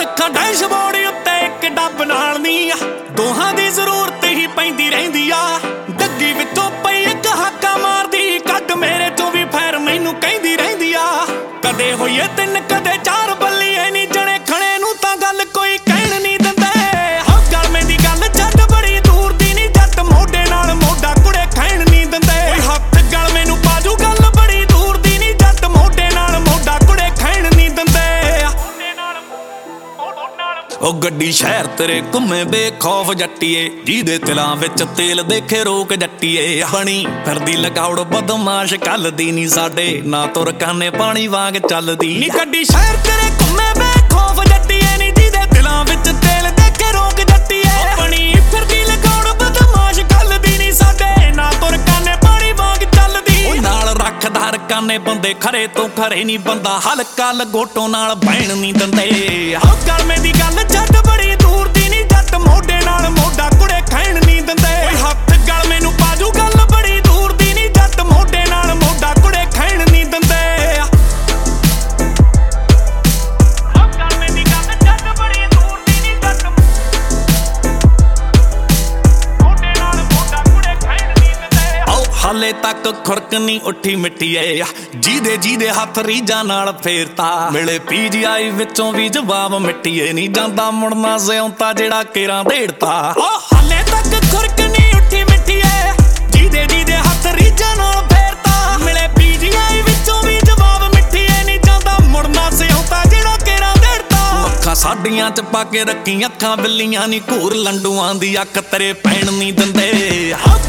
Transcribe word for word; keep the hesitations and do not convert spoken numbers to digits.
ਅੱਖਾਂ ਡੈਸ਼ਬੋਰਡ ਉੱਤੇ ਇੱਕ ਡੱਬ ਨਾਲ ਨੀ ਆ ਦੋਹਾਂ ਦੀ ਜ਼ਰੂਰਤ ਹੀ ਪੈਂਦੀ ਰਹਿੰਦੀ ਆ ਡੱਗੀ ਵਿੱਚੋਂ ਪਈ ਇੱਕ ਹਾਕਾ ਮਾਰਦੀ ਕੱਢ ਮੇਰੇ ਚੋਂ ਵੀ ਫੈਰ ਮੈਨੂੰ ਕਹਿੰਦੀ ਰਹਿੰਦੀ ਆ ਕਦੇ ਹੋਈਏ ਤਿੰਨ ਕਦੇ ਚਾਰ ਬੱਲੀਏ ਨੀ ਜਣੇ ਖਣੇ ਨੂੰ ਤਾਂ ਗੱਲ ਕੋਈ ਕਹਿਣ ਨਹੀਂ ਦਿੰਦੇ ਹਾਂ ਗਲਮੇ ਦੀ ਗੱਲ ਜੱਟ ਬੜੀ ਦੂਰ ਦੀ ਨੀ ਜੱਟ ਮੋਢੇ ਨਾਲ ਮੋਢਾ ਕੁੜੇ ਖੈਣ ਨਹੀਂ ਦਿੰਦੇ ਓਏ ਹੱਥ ਗਲਮੇ ਨੂੰ ਪਾਜੂ ਗੱਲ ਬੜੀ ਦੂਰ ਦੀ ਨੀ ਜੱਟ ਮੋਢੇ ਨਾਲ ਮੋਢਾ ਕੁੜੇ ਖੈਣ ਨਹੀਂ ਦਿੰਦੇ ਉਹ ਗੱਡੀ ਸ਼ਹਿਰ ਤੇਰੇ ਘੁੰਮੇ ਬੇਖੌਫ ਜੱਟੀਏ ਜਿਹਦੇ ਤਿਲਾਂ ਵਿੱਚ ਤੇਲ ਦੇਖੇ ਰੋਕ ਜੱਟੀਏ ਬਣੀ ਫਿਰਦੀ ਲਗਾਉੜ ਬਦਮਾਸ਼ ਕੱਲ ਦੀ ਨੀ ਸਾਡੇ ਨਾ ਤੁਰ ਕਾਨੇ ਪਾਣੀ ਵਾਂਗ ਚੱਲਦੀ ਨੀ ਗੱਡੀ ਸ਼ਹਿਰ ਤੇਰੇ ਘੁੰਮੇ ਬੇਖੌਫ ਜੱਟੀਏ ਨੀ ਜਿਹਦੇ ਤਿਲਾਂ ਵਿੱਚ ਤੇਲ ਦੇਖੇ ਰੋਕ ਜੱਟੀਏ ਬਣੀ ਫਿਰਦੀ ਲਗਾਉੜ ਬਦਮਾਸ਼ ਕੱਲ ਦੀ ਨੀ ਸਾਡੇ ਨਾ ਤੁਰ ਕਾਨੇ ਪਾਣੀ ਵਾਂਗ ਚੱਲਦੀ ਉਹ ਨਾਲ ਰੱਖਦਾਰ ਕਾਨੇ ਬੰਦੇ ਖਰੇ ਤੋਂ ਖਰੇ ਨੀ ਬੰਦਾ ਹਲਕਾ ਲਗੋਟੋ ਨਾਲ ਬਹਿਣ ਨੀ ਦਿੰਦੇ ਹਾਂ ਗਲਮੇ ਦੀ ਗੱਲ ਜੱਟ ਬੜੀ ਦੂਰ ਦੀ ਨੀ ਜੱਟ ਮੋਢੇ ਨਾਲ ਮੋਢਾ ਕੁੜੇ ਖੈਣ ਨਹੀਂ ਦਿੰਦੇ ਓਏ ਹੱਥ ਗਲਮੇ ਨੂੰ ਪਾਜੂ ਗੱਲ ਬੜੀ ਦੂਰ ਦੀ ਨੀ ਜੱਟ ਮੋਢੇ ਨਾਲ ਮੋਢਾ ਕੁੜੇ ਖੈਣ ਨਹੀਂ ਦਿੰਦੇ ਹਾਂ ਗਲਮੇ ਦੀ ਗੱਲ ਜੱਟ ਬੜੀ ਦੂਰ ਦੀ ਨੀ ਜੱਟ ਮੋਢੇ ਨਾਲ ਮੋਢਾ ਕੁੜੇ ਖੈਣ ਨਹੀਂ ਦਿੰਦੇ ਆਓ ਹਾਲੇ ਤੱਕ ਖੁਰਕ ਨਹੀਂ ਉੱਠੀ ਮਿੱਟੀਏ ਜਿਹਦੇ ਜਿਹਦੇ ਹੱਥ ਰੀਜਾਂ ਨਾਲ ਫੇਰਤਾ ਮਿਲੇ ਪੀ ਜੀ ਆਈ ਵਿੱਚੋਂ ਵੀ ਜਵਾਬ ਮਿੱਟੀਏ ਨਹੀਂ ਜਾਂਦਾ ਮੁੜਨਾ ਸਿਉਂਤਾ ਜਿਹੜਾ ਕੇਰਾਂ ਢੇੜਤਾ ਓ ਹਾਲੇ ਤੱਕ ਖੁਰਕ ਨਹੀਂ ਉੱਠੀ ਮਿੱਟੀਏ ਜਿਹਦੇ ਜਿਹਦੇ ਹੱਥ ਰੀਜਾਂ ਨਾਲ ਫੇਰਤਾ ਮਿਲੇ ਪੀ ਜੀ ਆਈ ਵਿੱਚੋਂ ਵੀ ਜਵਾਬ ਮਿੱਟੀਏ ਨਹੀਂ ਜਾਂਦਾ ਮੁੜਨਾ ਸਿਉਂਤਾ ਜਿਹੜਾ ਕੇਰਾਂ ਢੇੜਤਾ ਅੱਖਾਂ ਸਾਡੀਆਂ ਚ ਪਾ ਕੇ ਰੱਖੀ ਅੱਖਾਂ ਬਿੱਲੀਆਂ ਨੀ ਘੂਰ ਲੰਡੂਆਂ ਦੀ ਅੱਖ ਤੇਰੇ ਪੈਣ ਨਹੀਂ ਦਿੰਦੇ